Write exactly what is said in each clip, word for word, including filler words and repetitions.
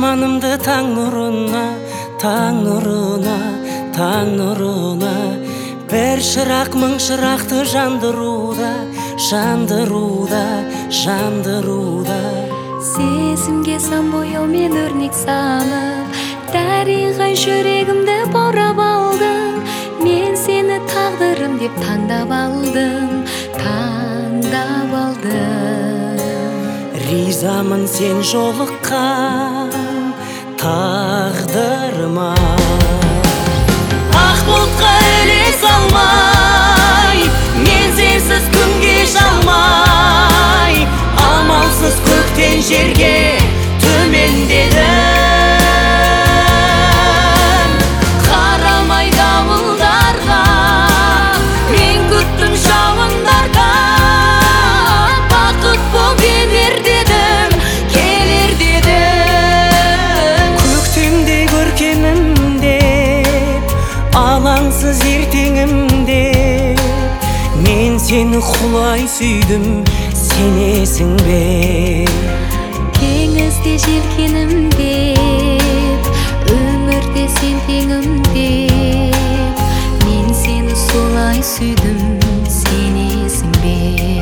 заманымды таң нұрына, таң нұрына, таң нұрына. Бір шырақ мың шырақты жандыруда, жандыруда, жандыруда. Сезімге сан бояумен өрнек салып, дариғай жүрегімді баурап алдым. Мен сені тағдырым деп таңдап алдым, таңдап алдым. Ризамын сен жолыққан тағдырыма. Ақ бұлтқа іле салмай, мен сенсіз күнге жалмай, амалсыз көктен жерге төмендедім. Қарамай дауылдарға, мен күттім жауындарға. Бақыт боп енер дедім, келер дедім. Көктемдей көркемім деп, алаңсыз ертеңімде, мен сені құлай сүйдім, сенесің бе? Теңізде желкенім деп, өмірде сен теңім деп, мен сені солай сүйдім, сенесің бе?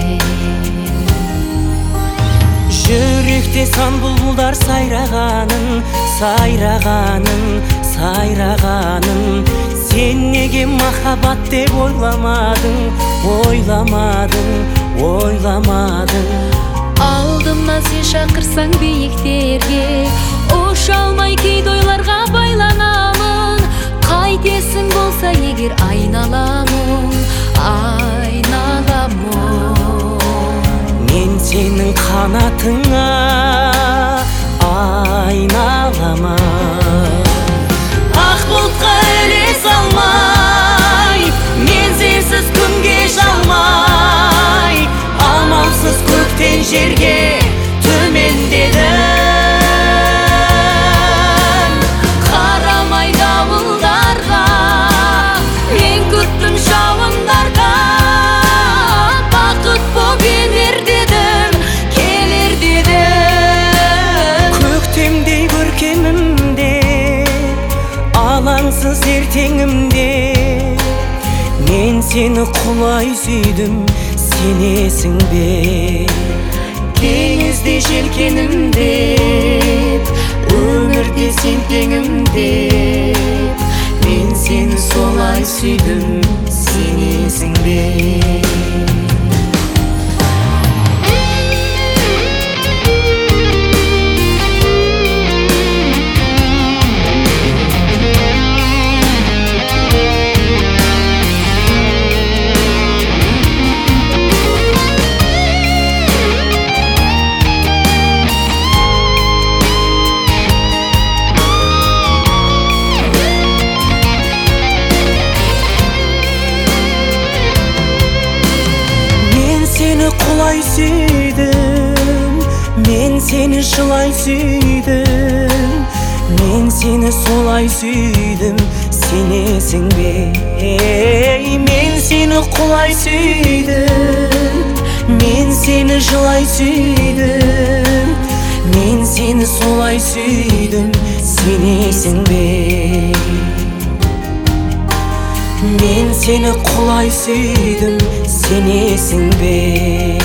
Жүректе сан бұлбұлдар сайрағанын, сайрағанын, сайрағанын. Сен неге махаббат деп ойламадың, ойламадың, ойламадың. Алдымнан сен шақырсаң биіктерге, ұша алмай кейде ойларға байланамын. Қайтесің болса егер айналамын, айналамын. Мен сенің қанатыңа айналамын. Ақ бұлтқа іле салмай, мен сенсіз күнге жалмай, амалсыз көктен жерге төмендедім. Қарамай дауылдарға, мен күттім жауындарға. Бақыт боп енер дедім, келер дедім. Көктемдей көркемімде, алаңсыз ертеңімде, мен сені құлай сүйдім, сенесің бе? Теңізде желкенім деп, өмірде сен теңім деп, мен сені солай сүйдім, сенесің бе? Құлай сүйдім, мен сені жылай сүйдім, мен сені солай сүйдім, сенесің бе? Мен сені құлай сүйдім, мен сені жылай сүйдім, мен сені солай сүйдім, сенесің бе? Мен сені құлай сүйдім, сенесің бе?